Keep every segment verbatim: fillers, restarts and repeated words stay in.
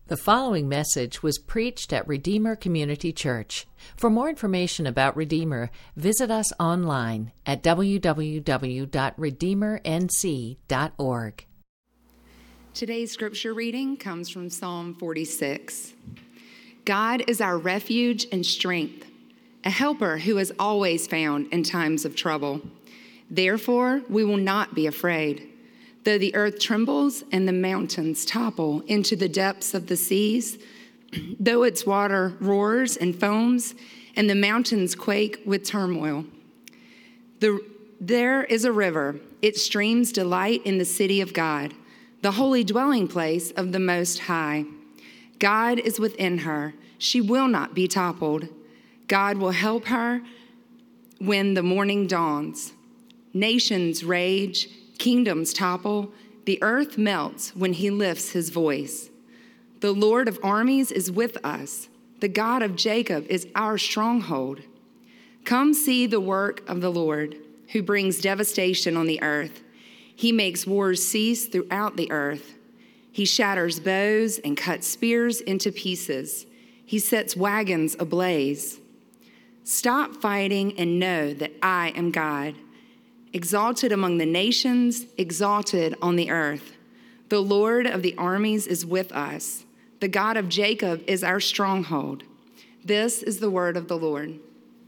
The following message was preached at Redeemer Community Church. For more information about Redeemer, visit us online at w w w dot redeemer n c dot org. Today's scripture reading comes from Psalm forty-six. God is our refuge and strength, a helper who is always found in times of trouble. Therefore, we will not be afraid. Though the earth trembles and the mountains topple into the depths of the seas, though its water roars and foams and the mountains quake with turmoil. The, there is a river, its streams delight in the city of God, the holy dwelling place of the Most High. God is within her, she will not be toppled. God will help her when the morning dawns. Nations rage, kingdoms topple, the earth melts when he lifts his voice. The Lord of armies is with us. The God of Jacob is our stronghold. Come see the work of the Lord, who brings devastation on the earth. He makes wars cease throughout the earth. He shatters bows and cuts spears into pieces. He sets wagons ablaze. Stop fighting and know that I am God. Exalted among the nations, exalted on the earth. The Lord of the armies is with us. The God of Jacob is our stronghold. This is the word of the Lord.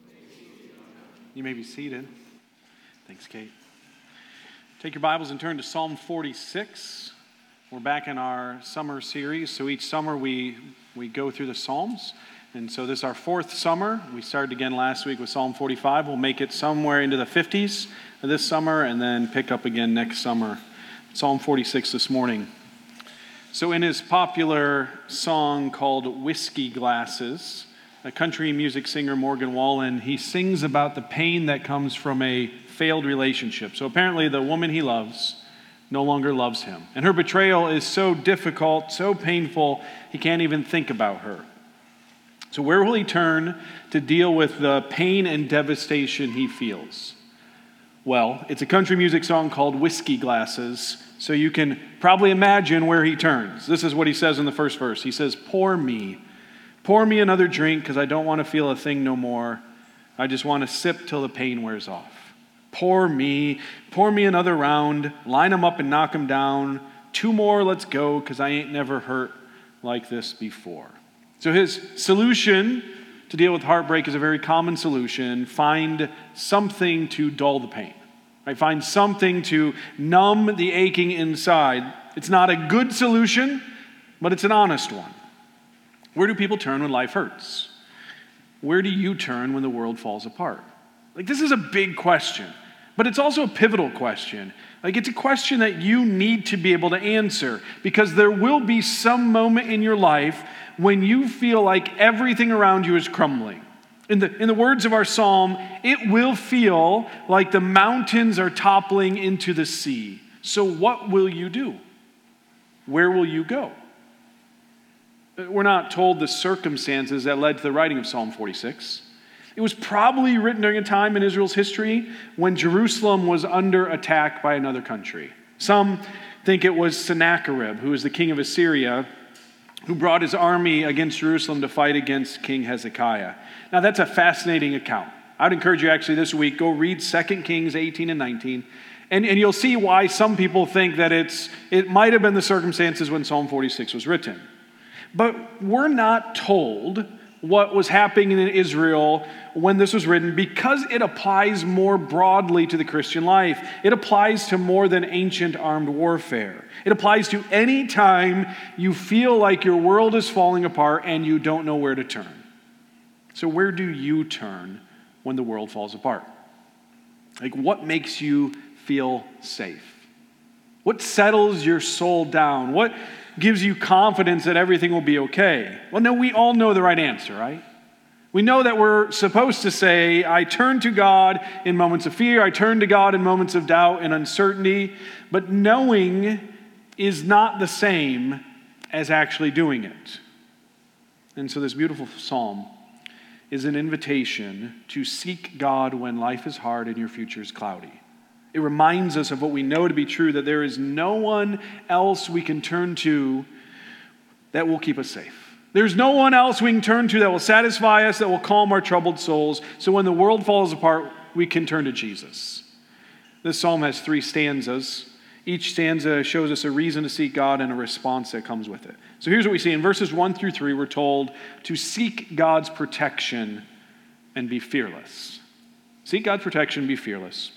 You may be seated. Thanks, Kate. Take your Bibles and turn to Psalm forty-six. We're back in our summer series. So each summer we, we go through the Psalms. And so this is our fourth summer. We started again last week with Psalm forty-five. We'll make it somewhere into the fifties this summer and then pick up again next summer. Psalm forty-six this morning. So in his popular song called Whiskey Glasses, a country music singer, Morgan Wallen, he sings about the pain that comes from a failed relationship. So apparently the woman he loves no longer loves him. And her betrayal is so difficult, so painful, he can't even think about her. So where will he turn to deal with the pain and devastation he feels? Well, it's a country music song called Whiskey Glasses, so you can probably imagine where he turns. This is what he says in the first verse. He says, pour me. Pour me another drink because I don't want to feel a thing no more. I just want to sip till the pain wears off. Pour me. Pour me another round. Line them up and knock them down. Two more, let's go, because I ain't never hurt like this before. So his solution to deal with heartbreak is a very common solution. Find something to dull the pain. Right? Find something to numb the aching inside. It's not a good solution, but it's an honest one. Where do people turn when life hurts? Where do you turn when the world falls apart? Like, this is a big question, but it's also a pivotal question. Like, it's a question that you need to be able to answer, because there will be some moment in your life when you feel like everything around you is crumbling. In the, in the words of our psalm, it will feel like the mountains are toppling into the sea. So what will you do? Where will you go? We're not told the circumstances that led to the writing of Psalm forty-six. It was probably written during a time in Israel's history when Jerusalem was under attack by another country. Some think it was Sennacherib, who was the king of Assyria, who brought his army against Jerusalem to fight against King Hezekiah. Now, that's a fascinating account. I'd encourage you actually this week, go read Second Kings eighteen and nineteen, and, and you'll see why some people think that it's it might have been the circumstances when Psalm forty-six was written. But we're not told what was happening in Israel when this was written, because it applies more broadly to the Christian life. It applies to more than ancient armed warfare. It applies to any time you feel like your world is falling apart and you don't know where to turn. So where do you turn when the world falls apart? Like, what makes you feel safe? What settles your soul down? What gives you confidence that everything will be okay? Well, no, we all know the right answer, right? We know that we're supposed to say, I turn to God in moments of fear, I turn to God in moments of doubt and uncertainty, but knowing is not the same as actually doing it. And so this beautiful psalm is an invitation to seek God when life is hard and your future is cloudy. It reminds us of what we know to be true, that there is no one else we can turn to that will keep us safe. There's no one else we can turn to that will satisfy us, that will calm our troubled souls. So when the world falls apart, we can turn to Jesus. This psalm has three stanzas. Each stanza shows us a reason to seek God and a response that comes with it. So here's what we see. In verses one through three, we're told to seek God's protection and be fearless. Seek God's protection, be fearless.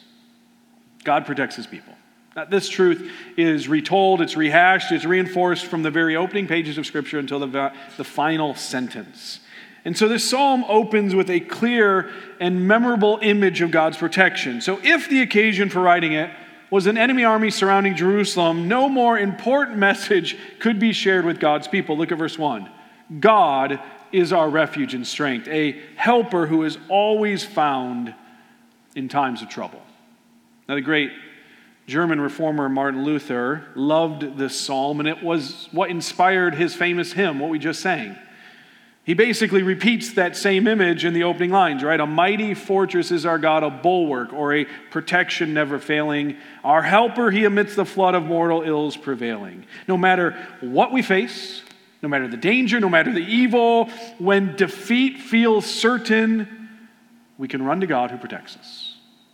God protects his people. Now, this truth is retold, it's rehashed, it's reinforced from the very opening pages of Scripture until the, the final sentence. And so this psalm opens with a clear and memorable image of God's protection. So if the occasion for writing it was an enemy army surrounding Jerusalem, no more important message could be shared with God's people. Look at verse one. God is our refuge and strength, a helper who is always found in times of trouble. Now, the great German reformer Martin Luther loved this psalm, and it was what inspired his famous hymn, what we just sang. He basically repeats that same image in the opening lines, right? A mighty fortress is our God, a bulwark or a protection never failing. Our helper, he amidst the flood of mortal ills prevailing. No matter what we face, no matter the danger, no matter the evil, when defeat feels certain, we can run to God who protects us.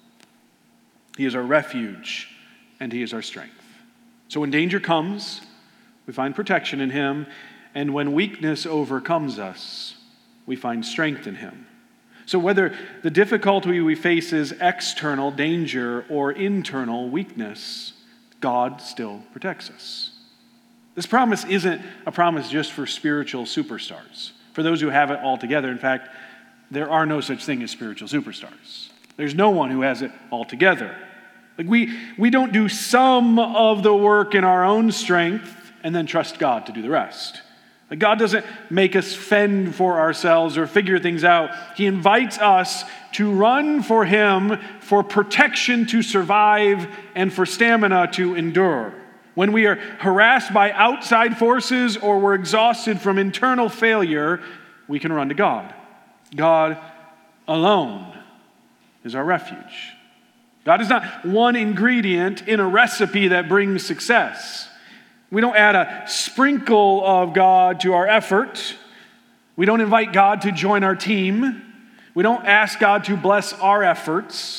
He is our refuge and he is our strength. So when danger comes, we find protection in him. And when weakness overcomes us, we find strength in him. So whether the difficulty we face is external danger or internal weakness, God still protects us. This promise isn't a promise just for spiritual superstars, for those who have it all together. In fact, there are no such thing as spiritual superstars. There's no one who has it all together. Like we, we don't do some of the work in our own strength and then trust God to do the rest. Like God doesn't make us fend for ourselves or figure things out. He invites us to run for him for protection to survive and for stamina to endure. When we are harassed by outside forces or we're exhausted from internal failure, we can run to God. God alone is our refuge. God is not one ingredient in a recipe that brings success. We don't add a sprinkle of God to our effort. We don't invite God to join our team. We don't ask God to bless our efforts.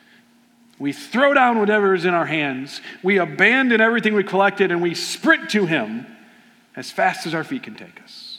We throw down whatever is in our hands. We abandon everything we collected and we sprint to him as fast as our feet can take us.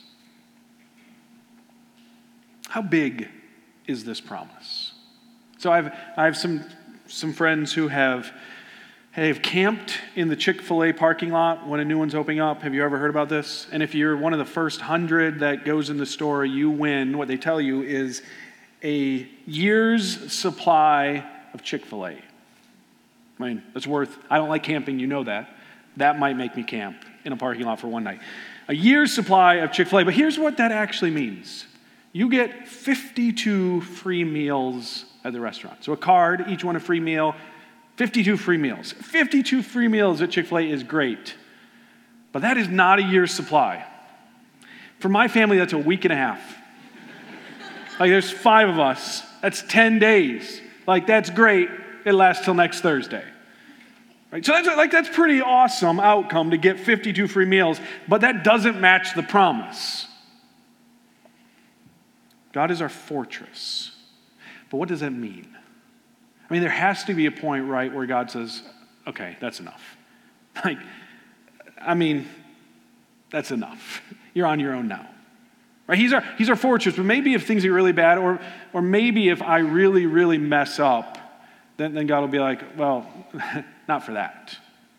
How big is this promise? So I've I have some some friends who have have camped in the Chick-fil-A parking lot when a new one's opening up. Have you ever heard about this? And if you're one of the first hundred that goes in the store, you win. What they tell you is a year's supply of Chick-fil-A. I mean, that's worth, I don't like camping, you know that. That might make me camp in a parking lot for one night. A year's supply of Chick-fil-A, but here's what that actually means. You get fifty-two free meals at the restaurant. So a card, each one a free meal, fifty-two free meals. fifty-two free meals at Chick-fil-A is great, but that is not a year's supply. For my family, that's a week and a half. Like there's five of us, that's ten days. Like that's great, it lasts till next Thursday. Right? So that's like that's pretty awesome outcome to get fifty-two free meals, but that doesn't match the promise. God is our fortress. But what does that mean? I mean, there has to be a point, right, where God says, okay, that's enough. Like, I mean, that's enough. You're on your own now. Right? He's our, he's our fortress, but maybe if things get really bad, or, or maybe if I really, really mess up, then, then God will be like, well, not for that.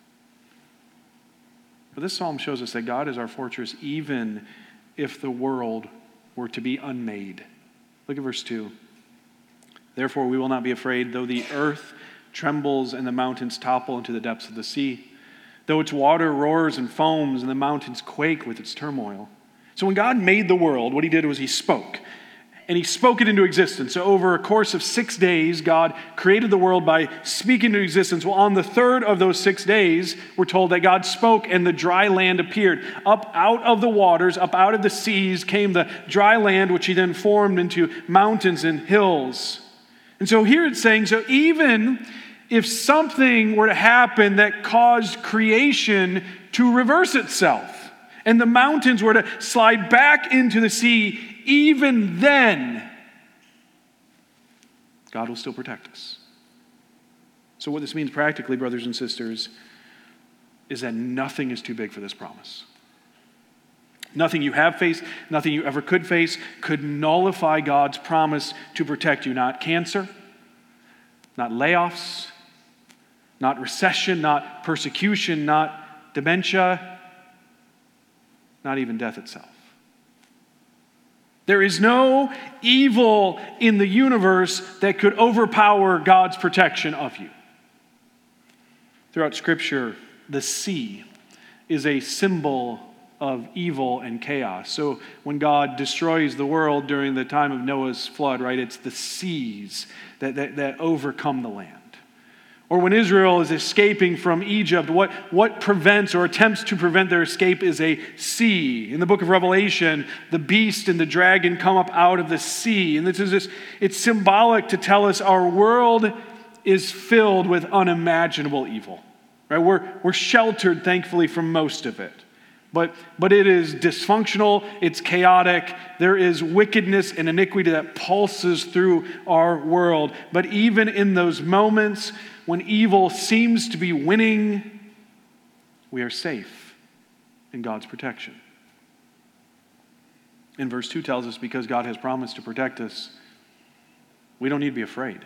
But this psalm shows us that God is our fortress even if the world were to be unmade. Look at verse two. Therefore we will not be afraid, though the earth trembles and the mountains topple into the depths of the sea, though its water roars and foams and the mountains quake with its turmoil. So when God made the world, what he did was he spoke. And he spoke it into existence. So over a course of six days, God created the world by speaking into existence. Well, on the third of those six days, we're told that God spoke and the dry land appeared. Up out of the waters, up out of the seas came the dry land, which he then formed into mountains and hills. And so here it's saying, so even if something were to happen that caused creation to reverse itself, and the mountains were to slide back into the sea, even then, God will still protect us. So what this means practically, brothers and sisters, is that nothing is too big for this promise. Nothing you have faced, nothing you ever could face, could nullify God's promise to protect you. Not cancer, not layoffs, not recession, not persecution, not dementia, not even death itself. There is no evil in the universe that could overpower God's protection of you. Throughout Scripture, the sea is a symbol of evil and chaos. So when God destroys the world during the time of Noah's flood, right, it's the seas that, that, that overcome the land. Or when Israel is escaping from Egypt, what, what prevents or attempts to prevent their escape is a sea. In the book of Revelation, the beast and the dragon come up out of the sea. And this is this, it's symbolic to tell us our world is filled with unimaginable evil. Right? We're, we're sheltered, thankfully, from most of it. But, but it is dysfunctional, it's chaotic, there is wickedness and iniquity that pulses through our world. But even in those moments when evil seems to be winning, we are safe in God's protection. And verse two tells us because God has promised to protect us, we don't need to be afraid.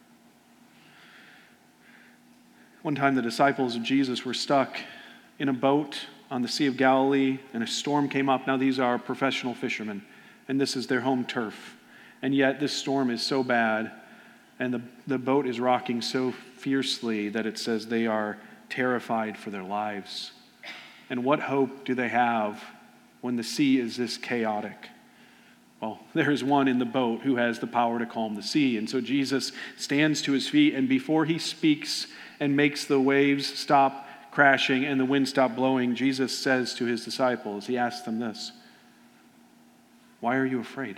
One time the disciples of Jesus were stuck in a boat on the Sea of Galilee, and a storm came up. Now these are professional fishermen, and this is their home turf. And yet this storm is so bad, and the, the boat is rocking so fiercely that it says they are terrified for their lives. And what hope do they have when the sea is this chaotic? Well, there is one in the boat who has the power to calm the sea. And so Jesus stands to his feet, and before he speaks and makes the waves stop crashing and the wind stop blowing, Jesus says to his disciples, he asks them this: why are you afraid?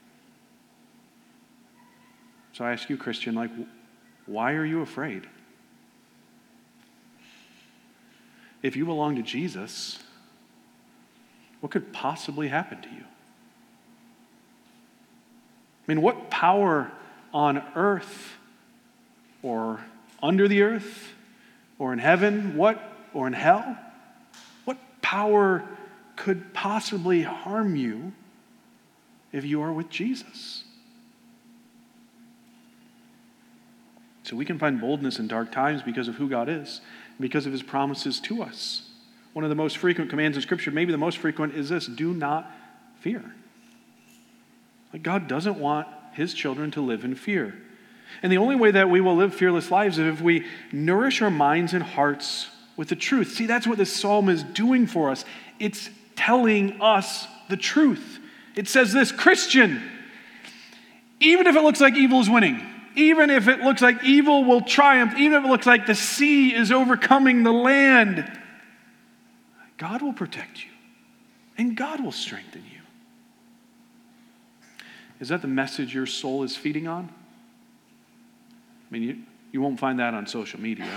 So I ask you, Christian, like, why are you afraid? If you belong to Jesus, what could possibly happen to you? I mean, what power on earth or under the earth or in heaven, what, or in hell, what power could possibly harm you if you are with Jesus? So we can find boldness in dark times because of who God is, because of his promises to us. One of the most frequent commands in Scripture, maybe the most frequent, is this: do not fear. Like, God doesn't want his children to live in fear. And the only way that we will live fearless lives is if we nourish our minds and hearts with the truth. See, that's what this psalm is doing for us. It's telling us the truth. It says this: Christian, even if it looks like evil is winning, even if it looks like evil will triumph, even if it looks like the sea is overcoming the land, God will protect you and God will strengthen you. Is that the message your soul is feeding on? I mean, you, you won't find that on social media.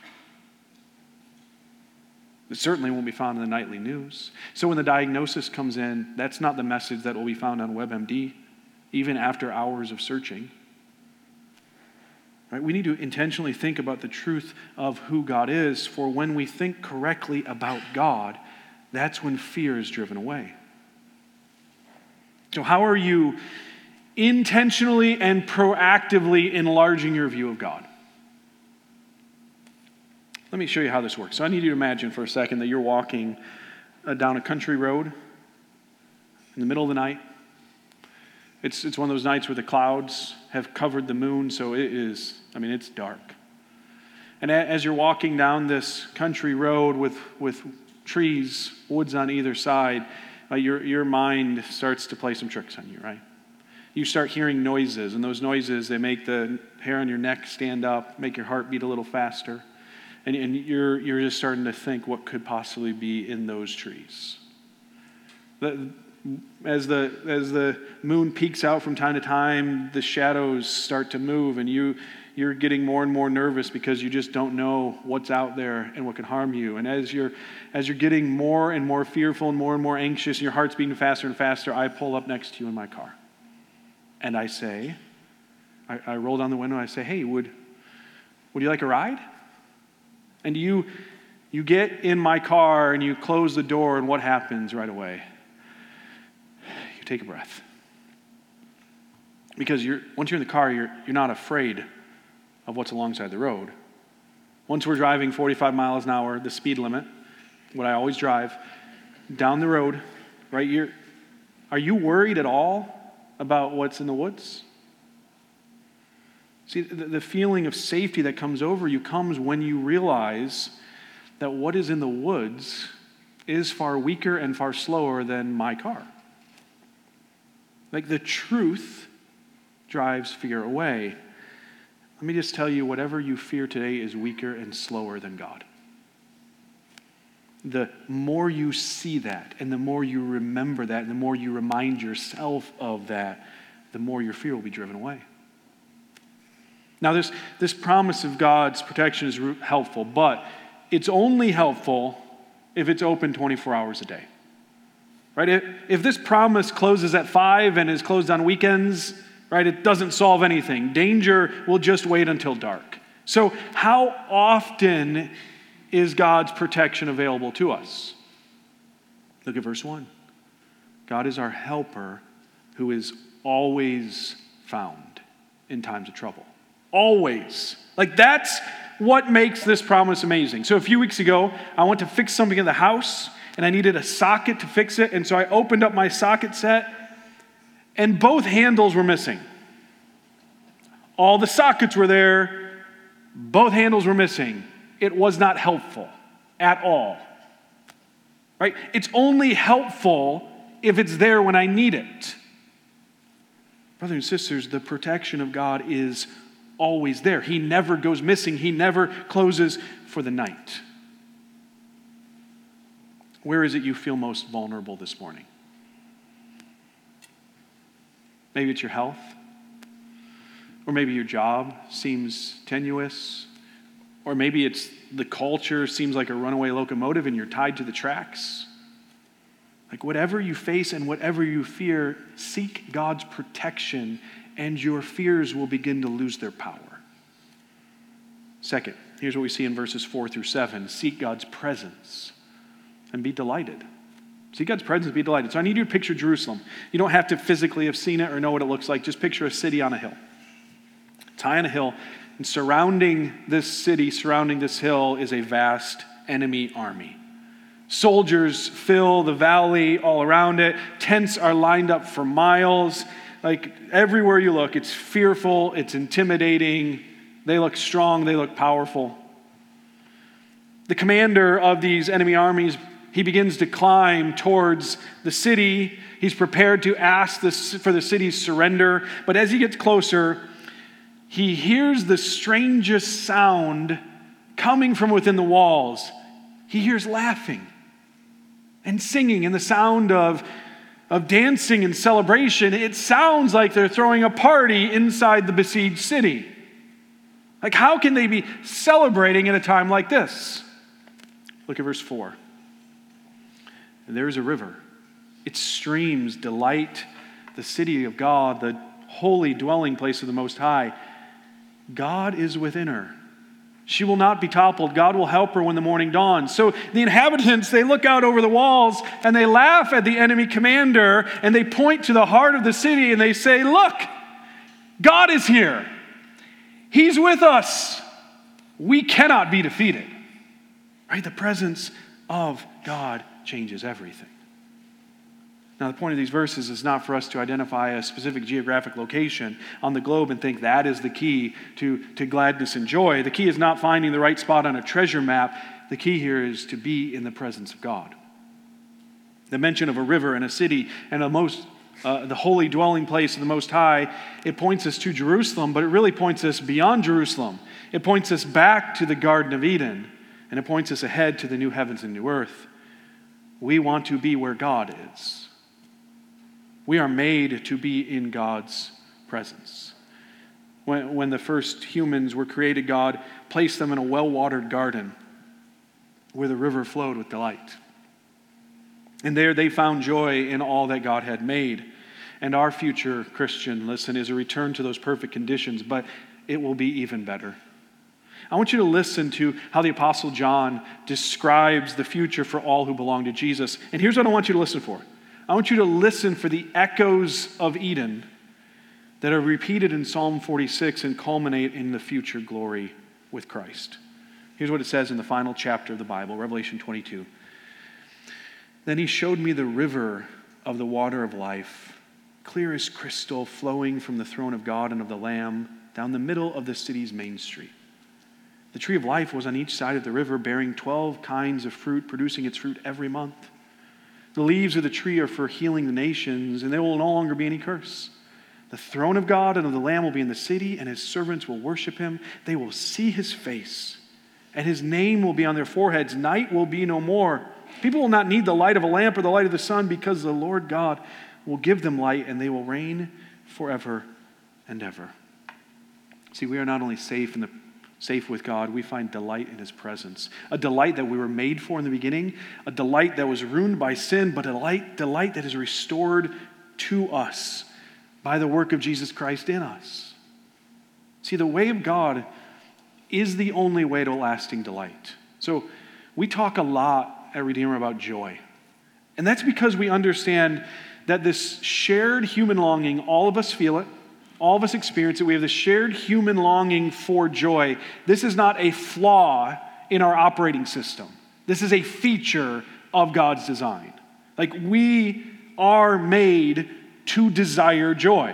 It certainly won't be found in the nightly news. So when the diagnosis comes in, that's not the message that will be found on WebMD, even after hours of searching. Right? We need to intentionally think about the truth of who God is, for when we think correctly about God, that's when fear is driven away. So how are you intentionally and proactively enlarging your view of God? Let me show you how this works. So I need you to imagine for a second that you're walking uh, down a country road in the middle of the night. It's, it's one of those nights where the clouds have covered the moon, so it is, I mean, it's dark. And a, as you're walking down this country road with, with trees, woods on either side, uh, your, your mind starts to play some tricks on you, right? You start hearing noises, and those noises, they make the hair on your neck stand up, make your heart beat a little faster. And, and you're, you're just starting to think what could possibly be in those trees. The, as, the, as the moon peeks out from time to time, the shadows start to move, and you, you're getting more and more nervous because you just don't know what's out there and what can harm you. And as you're as you're getting more and more fearful and more and more anxious and your heart's beating faster and faster, I pull up next to you in my car. And I say, I, I roll down the window and I say, hey, would, would you like a ride? And you, you get in my car and you close the door, and what happens right away? You take a breath. Because you're, once you're in the car, you're, you're not afraid of what's alongside the road. Once we're driving forty-five miles an hour, the speed limit, what I always drive, down the road, right? You're, are you worried at all about what's in the woods? See, the, the feeling of safety that comes over you comes when you realize that what is in the woods is far weaker and far slower than my car. Like the truth drives fear away. Let me just tell you, whatever you fear today is weaker and slower than God. The more you see that, and the more you remember that, and the more you remind yourself of that, the more your fear will be driven away. Now, this, this promise of God's protection is helpful, but it's only helpful if it's open twenty-four hours a day. Right? If, if this promise closes at five and is closed on weekends, right, it doesn't solve anything. Danger will just wait until dark. So how often is God's protection available to us? Look at verse one. God is our helper who is always found in times of trouble. Always. Like that's what makes this promise amazing. So a few weeks ago, I went to fix something in the house and I needed a socket to fix it. And so I opened up my socket set and both handles were missing. All the sockets were there. Both handles were missing. It was not helpful at all. Right? It's only helpful if it's there when I need it. Brothers and sisters, the protection of God is always there. He never goes missing. He never closes for the night. Where is it you feel most vulnerable this morning? Maybe it's your health. Or maybe your job seems tenuous. Or maybe it's the culture seems like a runaway locomotive and you're tied to the tracks. Like whatever you face and whatever you fear, seek God's protection and your fears will begin to lose their power. Second, here's what we see in verses four through seven. Seek God's presence and be delighted. Seek God's presence, be delighted. So I need you to picture Jerusalem. You don't have to physically have seen it or know what it looks like. Just picture a city on a hill. It's high on a hill, and surrounding this city, surrounding this hill, is a vast enemy army. Soldiers fill the valley all around it. Tents are lined up for miles. Like everywhere you look, it's fearful, it's intimidating. They look strong, they look powerful. The commander of these enemy armies, he begins to climb towards the city. He's prepared to ask this, for the city's surrender. But as he gets closer, he hears the strangest sound coming from within the walls. He hears laughing and singing and the sound of, of dancing and celebration. It sounds like they're throwing a party inside the besieged city. Like, how can they be celebrating at a time like this? Look at verse four. And there is a river. Its streams delight the city of God, the holy dwelling place of the Most High. God is within her. She will not be toppled. God will help her when the morning dawns. So the inhabitants, they look out over the walls and they laugh at the enemy commander and they point to the heart of the city and they say, look, God is here. He's with us. We cannot be defeated. Right? The presence of God changes everything. Now, the point of these verses is not for us to identify a specific geographic location on the globe and think that is the key to, to gladness and joy. The key is not finding the right spot on a treasure map. The key here is to be in the presence of God. The mention of a river and a city and a most uh, the holy dwelling place of the Most High, it points us to Jerusalem, but it really points us beyond Jerusalem. It points us back to the Garden of Eden, and it points us ahead to the new heavens and new earth. We want to be where God is. We are made to be in God's presence. When, when the first humans were created, God placed them in a well-watered garden where the river flowed with delight. And there they found joy in all that God had made. And our future, Christian, listen, is a return to those perfect conditions, but it will be even better. I want you to listen to how the Apostle John describes the future for all who belong to Jesus. And here's what I want you to listen for. I want you to listen for the echoes of Eden that are repeated in Psalm forty-six and culminate in the future glory with Christ. Here's what it says in the final chapter of the Bible, Revelation twenty-two. Then he showed me the river of the water of life, clear as crystal, flowing from the throne of God and of the Lamb down the middle of the city's main street. The tree of life was on each side of the river, bearing twelve kinds of fruit, producing its fruit every month. The leaves of the tree are for healing the nations, and there will no longer be any curse. The throne of God and of the Lamb will be in the city, and his servants will worship him. They will see his face, and his name will be on their foreheads. Night will be no more. People will not need the light of a lamp or the light of the sun, because the Lord God will give them light, and they will reign forever and ever. See, we are not only safe in the safe with God, we find delight in his presence. A delight that we were made for in the beginning, a delight that was ruined by sin, but a delight, delight that is restored to us by the work of Jesus Christ in us. See, the way of God is the only way to lasting delight. So we talk a lot at Redeemer about joy. And that's because we understand that this shared human longing, all of us feel it, all of us experience it. We have this shared human longing for joy. This is not a flaw in our operating system. This is a feature of God's design. Like, we are made to desire joy.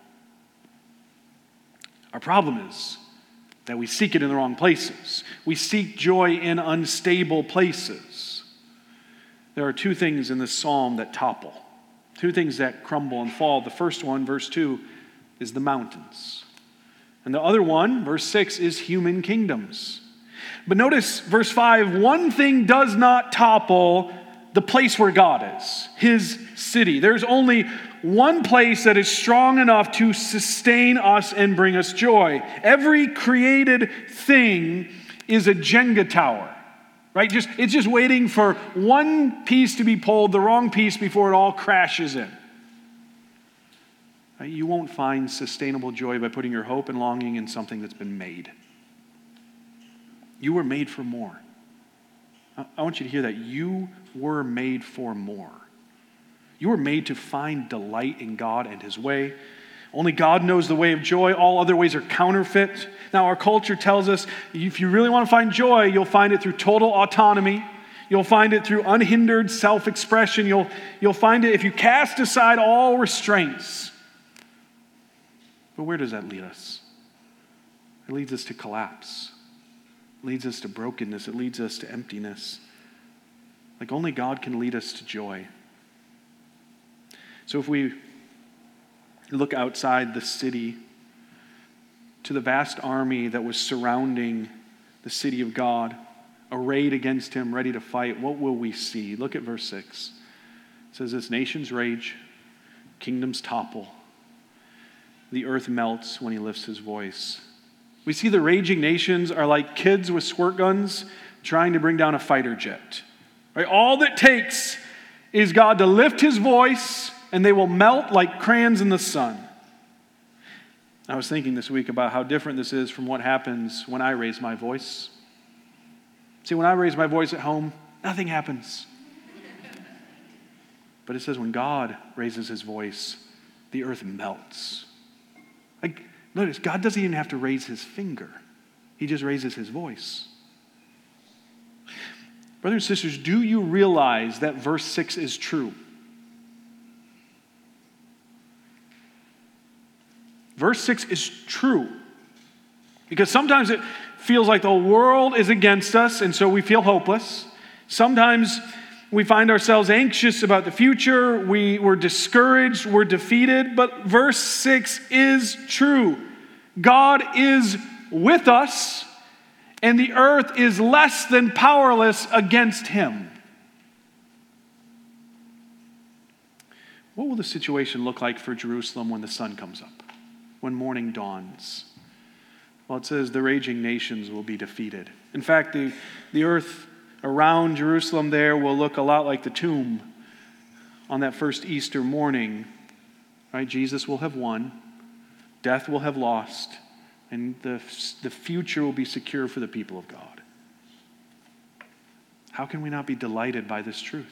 Our problem is that we seek it in the wrong places. We seek joy in unstable places. There are two things in this psalm that topple, two things that crumble and fall. The first one, verse two, is the mountains. And the other one, verse six, is human kingdoms. But notice verse five, one thing does not topple the place where God is, his city. There's only one place that is strong enough to sustain us and bring us joy. Every created thing is a Jenga tower, right? Just, it's just waiting for one piece to be pulled, the wrong piece, before it all crashes in. Right? You won't find sustainable joy by putting your hope and longing in something that's been made. You were made for more. I want you to hear that. You were made for more. You were made to find delight in God and his way. Only God knows the way of joy. All other ways are counterfeit. Now, our culture tells us if you really want to find joy, you'll find it through total autonomy. You'll find it through unhindered self-expression. You'll, you'll find it if you cast aside all restraints. But where does that lead us? It leads us to collapse. It leads us to brokenness. It leads us to emptiness. Like, only God can lead us to joy. So if we look outside the city to the vast army that was surrounding the city of God, arrayed against him, ready to fight, what will we see? Look at verse six. It says this: nations rage, kingdoms topple. The earth melts when he lifts his voice. We see the raging nations are like kids with squirt guns trying to bring down a fighter jet. Right? All that takes is God to lift his voice, and they will melt like crayons in the sun. I was thinking this week about how different this is from what happens when I raise my voice. See, when I raise my voice at home, nothing happens. But it says when God raises his voice, the earth melts. Like, notice, God doesn't even have to raise his finger. He just raises his voice. Brothers and sisters, do you realize that verse six is true? Verse six is true. Because sometimes it feels like the world is against us, and so we feel hopeless. Sometimes we find ourselves anxious about the future. We, we're discouraged. We're defeated. But verse six is true. God is with us, and the earth is less than powerless against him. What will the situation look like for Jerusalem when the sun comes up? when morning dawns? Well, it says the raging nations will be defeated. In fact, the, the earth around Jerusalem there will look a lot like the tomb on that first Easter morning. Right? Jesus will have won, death will have lost, and the, the future will be secure for the people of God. How can we not be delighted by this truth?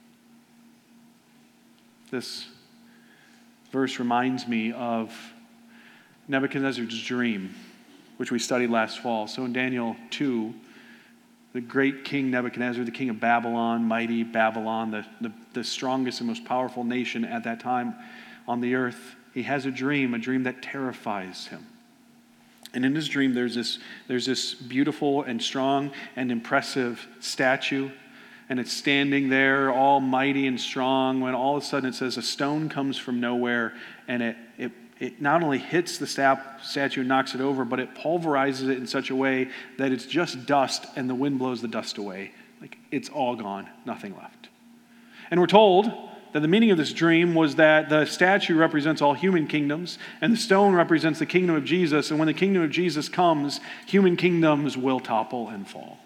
This verse reminds me of Nebuchadnezzar's dream, which we studied last fall. So in Daniel two, the great king Nebuchadnezzar, the king of Babylon, mighty Babylon, the, the, the strongest and most powerful nation at that time on the earth, he has a dream, a dream that terrifies him. And in his dream, there's this, there's this beautiful and strong and impressive statue, and it's standing there all mighty and strong, when all of a sudden it says a stone comes from nowhere, and it, it, it not only hits the statue and knocks it over, but it pulverizes it in such a way that it's just dust, and the wind blows the dust away. Like, it's all gone, nothing left. And we're told that the meaning of this dream was that the statue represents all human kingdoms, and the stone represents the kingdom of Jesus, and when the kingdom of Jesus comes, human kingdoms will topple and fall.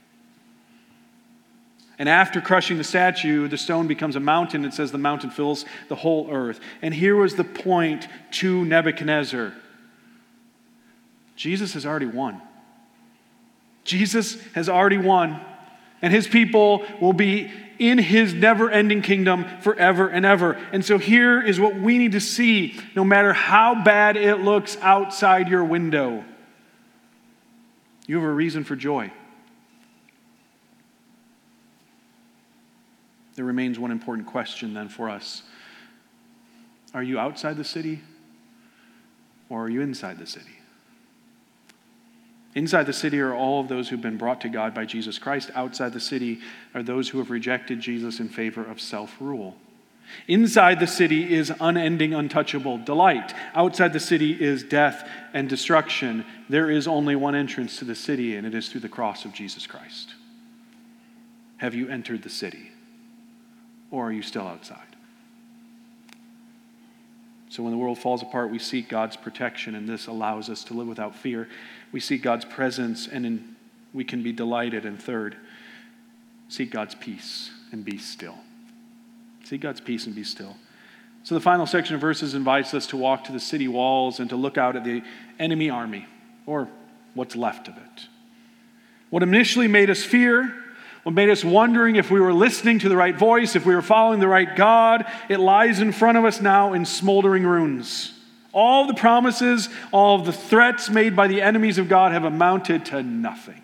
And after crushing the statue, the stone becomes a mountain. It says the mountain fills the whole earth. And here was the point to Nebuchadnezzar. Jesus has already won. Jesus has already won, and his people will be in his never-ending kingdom forever and ever. And so here is what we need to see, no matter how bad it looks outside your window. You have a reason for joy. There remains one important question then for us. Are you outside the city, or are you inside the city? Inside the city are all of those who've been brought to God by Jesus Christ. Outside the city are those who have rejected Jesus in favor of self-rule. Inside the city is unending, untouchable delight. Outside the city is death and destruction. There is only one entrance to the city, and it is through the cross of Jesus Christ. Have you entered the city, or are you still outside? So when the world falls apart, we seek God's protection, and this allows us to live without fear. We seek God's presence, and in, we can be delighted. And third, seek God's peace and be still. Seek God's peace and be still. So the final section of verses invites us to walk to the city walls and to look out at the enemy army, or what's left of it. What initially made us fear, what made us wondering if we were listening to the right voice, if we were following the right God, it lies in front of us now in smoldering ruins. All the promises, all of the threats made by the enemies of God have amounted to nothing.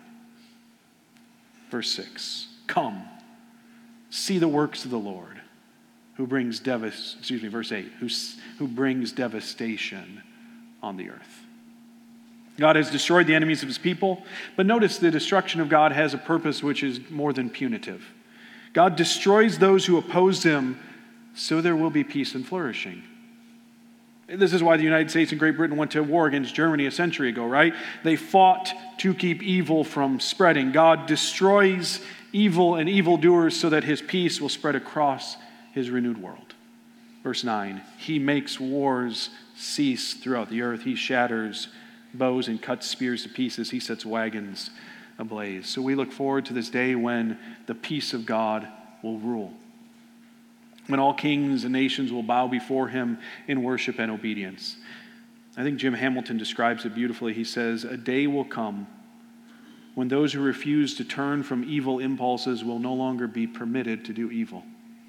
Verse six, come, see the works of the Lord, who brings devas, excuse me, verse eight, who, who brings devastation on the earth. God has destroyed the enemies of his people, but notice the destruction of God has a purpose which is more than punitive. God destroys those who oppose him, so there will be peace and flourishing. This is why the United States and Great Britain went to war against Germany a century ago, right? They fought to keep evil from spreading. God destroys evil and evildoers so that his peace will spread across his renewed world. Verse nine, he makes wars cease throughout the earth. He shatters bows and cuts spears to pieces. He sets wagons ablaze. So we look forward to this day when the peace of God will rule, when all kings and nations will bow before him in worship and obedience. I think Jim Hamilton describes it beautifully. He says, a day will come when those who refuse to turn from evil impulses will no longer be permitted to do evil.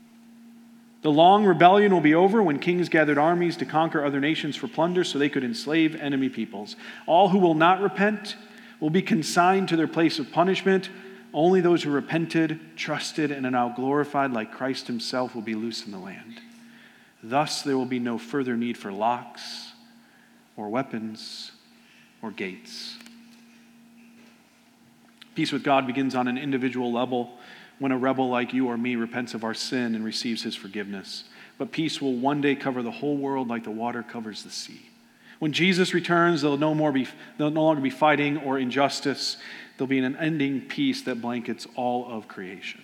The long rebellion will be over when kings gathered armies to conquer other nations for plunder so they could enslave enemy peoples. All who will not repent will be consigned to their place of punishment. Only those who repented, trusted, and are now glorified like Christ himself will be loose in the land. Thus there will be no further need for locks or weapons or gates. Peace with God begins on an individual level when a rebel like you or me repents of our sin and receives his forgiveness. But peace will one day cover the whole world like the water covers the sea. When Jesus returns, there'll no more be, there'll no longer be fighting or injustice. There'll be an unending peace that blankets all of creation.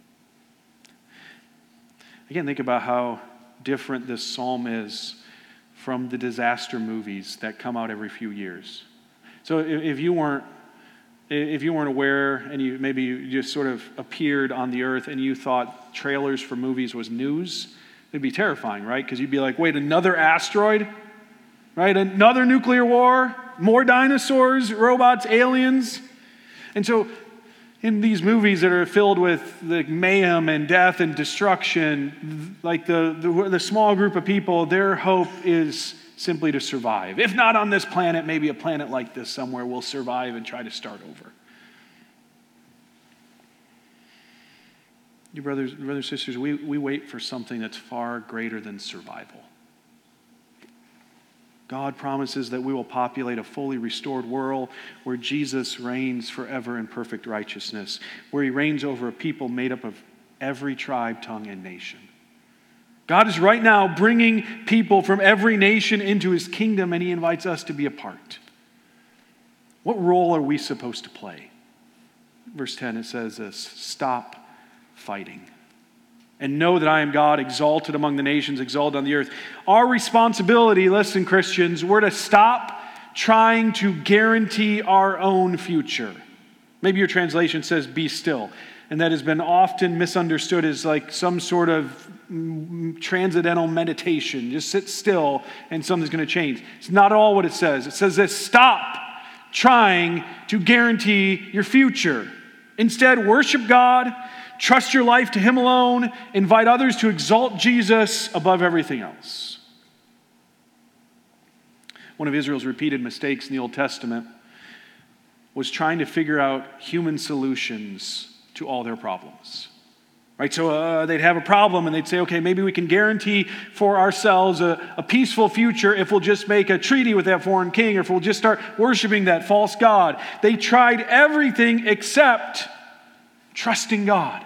Again, think about how different this psalm is from the disaster movies that come out every few years. So if, if you weren't if you weren't aware, and you maybe you just sort of appeared on the earth and you thought trailers for movies was news, it'd be terrifying, right? Because you'd be like, wait, another asteroid? Right? Another nuclear war? More dinosaurs, robots, aliens? And so in these movies that are filled with the mayhem and death and destruction, like the, the, the small group of people, their hope is simply to survive. If not on this planet, maybe a planet like this somewhere will survive and try to start over. You brothers, brothers and sisters, we, we wait for something that's far greater than survival. God promises that we will populate a fully restored world where Jesus reigns forever in perfect righteousness, where he reigns over a people made up of every tribe, tongue, and nation. God is right now bringing people from every nation into his kingdom, and he invites us to be a part. What role are we supposed to play? Verse ten, it says this, stop fighting. And know that I am God, exalted among the nations, exalted on the earth. Our responsibility, listen, Christians, we're to stop trying to guarantee our own future. Maybe your translation says, be still. And that has been often misunderstood as like some sort of transcendental meditation. Just sit still and something's going to change. It's not at all what it says. It says this, stop trying to guarantee your future. Instead, worship God, trust your life to him alone, invite others to exalt Jesus above everything else. One of Israel's repeated mistakes in the Old Testament was trying to figure out human solutions to all their problems. Right, so uh, they'd have a problem and they'd say, okay, maybe we can guarantee for ourselves a, a peaceful future if we'll just make a treaty with that foreign king or if we'll just start worshiping that false god. They tried everything except trusting God.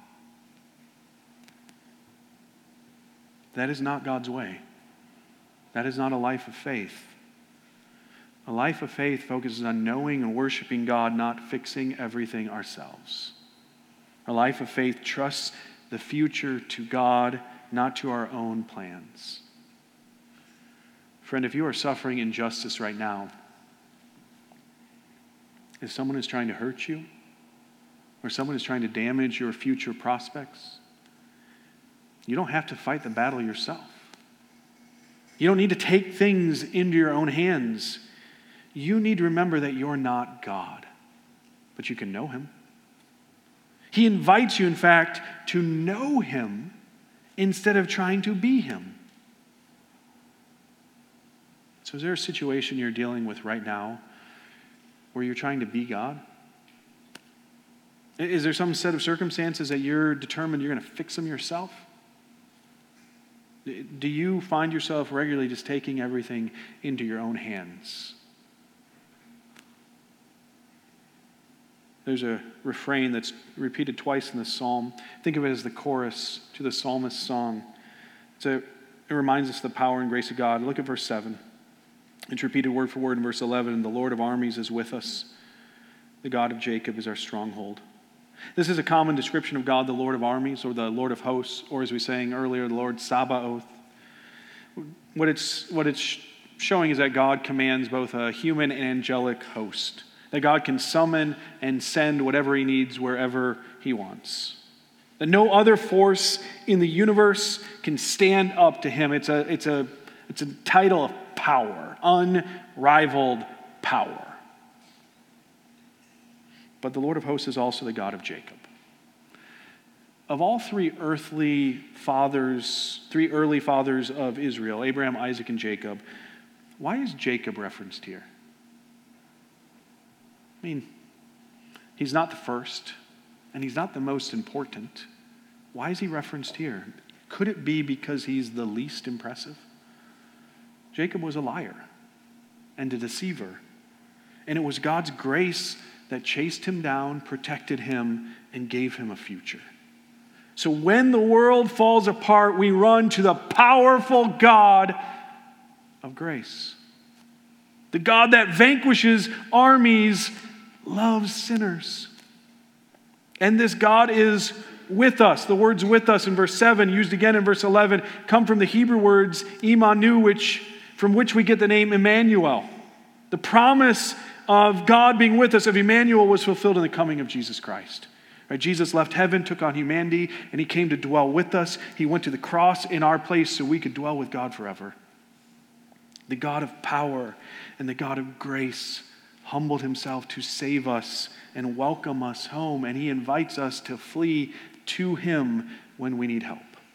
That is not God's way. That is not a life of faith. A life of faith focuses on knowing and worshiping God, not fixing everything ourselves. A life of faith trusts the future to God, not to our own plans. Friend, if you are suffering injustice right now, if someone is trying to hurt you, or someone is trying to damage your future prospects, you don't have to fight the battle yourself. You don't need to take things into your own hands. You need to remember that you're not God, but you can know him. He invites you, in fact, to know him instead of trying to be him. So is there a situation you're dealing with right now where you're trying to be God? Is there some set of circumstances that you're determined you're going to fix them yourself? Do you find yourself regularly just taking everything into your own hands? There's a refrain that's repeated twice in this psalm. Think of it as the chorus to the psalmist's song. It's a, it reminds us of the power and grace of God. Look at verse seven. It's repeated word for word in verse eleven. The Lord of armies is with us. The God of Jacob is our stronghold. This is a common description of God, the Lord of armies, or the Lord of hosts, or as we were saying earlier, the Lord Sabaoth. What it's, what it's showing is that God commands both a human and angelic host. That God can summon and send whatever he needs wherever he wants. That no other force in the universe can stand up to him. It's a, it's a, it's a title of power, unrivaled power. But the Lord of hosts is also the God of Jacob. Of all three earthly fathers, three early fathers of Israel, Abraham, Isaac, and Jacob, why is Jacob referenced here? I mean, he's not the first, and he's not the most important. Why is he referenced here? Could it be because he's the least impressive? Jacob was a liar and a deceiver, and it was God's grace that chased him down, protected him, and gave him a future. So when the world falls apart, we run to the powerful God of grace. The God that vanquishes armies loves sinners. And this God is with us. The words with us in verse seven, used again in verse eleven, come from the Hebrew words imanu, which from which we get the name Emmanuel. The promise of God being with us, of Emmanuel, was fulfilled in the coming of Jesus Christ. Right? Jesus left heaven, took on humanity, and he came to dwell with us. He went to the cross in our place so we could dwell with God forever. The God of power and the God of grace humbled himself to save us and welcome us home, and he invites us to flee to him when we need help.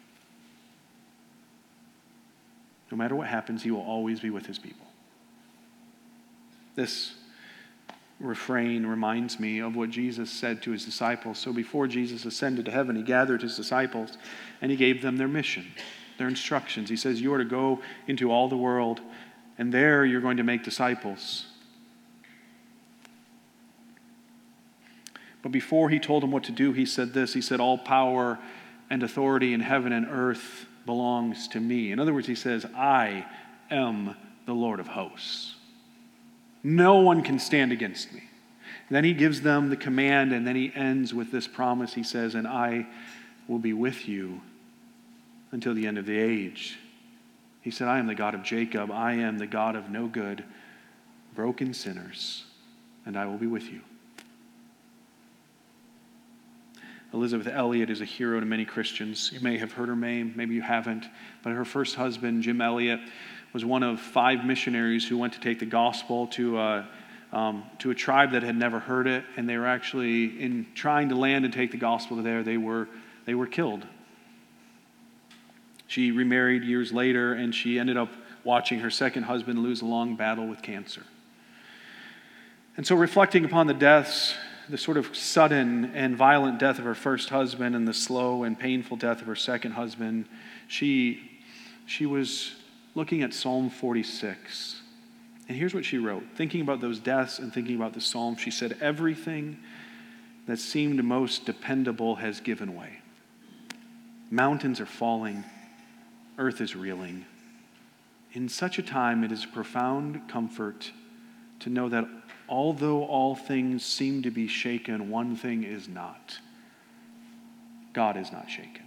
No matter what happens, he will always be with his people. This refrain reminds me of what Jesus said to his disciples. So before Jesus ascended to heaven, he gathered his disciples and he gave them their mission, their instructions. He says, you are to go into all the world, and there you're going to make disciples. But before he told them what to do, he said this. He said, all power and authority in heaven and earth belongs to me. In other words, he says, I am the Lord of hosts. No one can stand against me. And then he gives them the command, and then he ends with this promise. He says, and I will be with you until the end of the age. He said, I am the God of Jacob. I am the God of no good, broken sinners, and I will be with you. Elisabeth Elliot is a hero to many Christians. You may have heard her name, maybe you haven't, but her first husband, Jim Elliot, was one of five missionaries who went to take the gospel to a, um, to a tribe that had never heard it, and they were actually, in trying to land and take the gospel there, they were, they were killed. She remarried years later, and she ended up watching her second husband lose a long battle with cancer. And so reflecting upon the deaths, the sort of sudden and violent death of her first husband and the slow and painful death of her second husband, she, she was looking at Psalm forty-six. And here's what she wrote. Thinking about those deaths and thinking about the psalm, she said, everything that seemed most dependable has given way. Mountains are falling. Earth is reeling. In such a time, it is a profound comfort to know that although all things seem to be shaken, one thing is not. God is not shaken.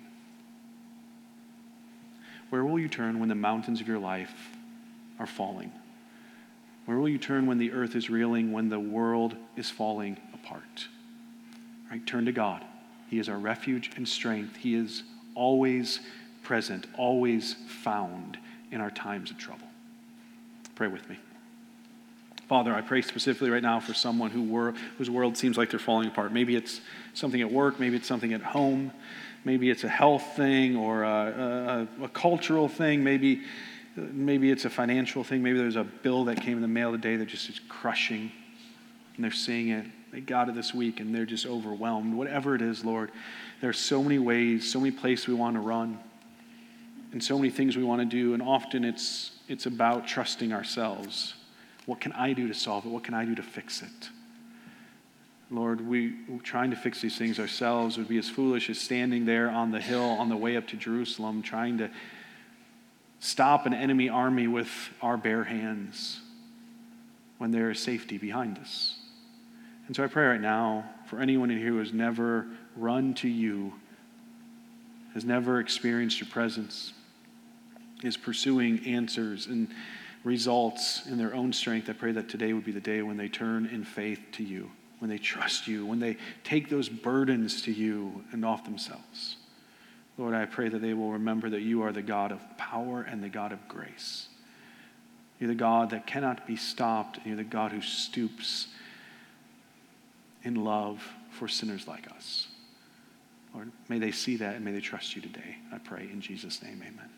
Where will you turn when the mountains of your life are falling? Where will you turn when the earth is reeling, when the world is falling apart? Right? Turn to God. He is our refuge and strength. He is always present, always found in our times of trouble. Pray with me. Father, I pray specifically right now for someone who wor- whose world seems like they're falling apart. Maybe it's something at work, maybe it's something at home, maybe it's a health thing or a, a, a cultural thing, maybe, maybe it's a financial thing, maybe there's a bill that came in the mail today that just is crushing, and they're seeing it. They got it this week and they're just overwhelmed. Whatever it is, Lord, there are so many ways, so many places we want to run, and so many things we want to do, and often it's it's about trusting ourselves. What can I do to solve it? What can I do to fix it? Lord, we trying to fix these things ourselves would be as foolish as standing there on the hill on the way up to Jerusalem, trying to stop an enemy army with our bare hands when there is safety behind us. And so I pray right now for anyone in here who has never run to you, has never experienced your presence, is pursuing answers and results in their own strength. I pray that today would be the day when they turn in faith to you, when they trust you, when they take those burdens to you and off themselves. Lord, I pray that they will remember that you are the God of power and the God of grace. You're the God that cannot be stopped, and you're the God who stoops in love for sinners like us. Lord, may they see that and may they trust you today. I pray in Jesus' name, amen.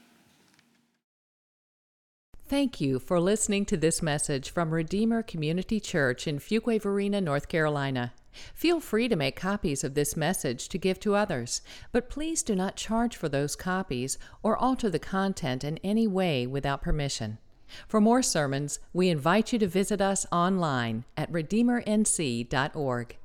Thank you for listening to this message from Redeemer Community Church in Fuquay-Varina, North Carolina. Feel free to make copies of this message to give to others, but please do not charge for those copies or alter the content in any way without permission. For more sermons, we invite you to visit us online at redeemer n c dot org.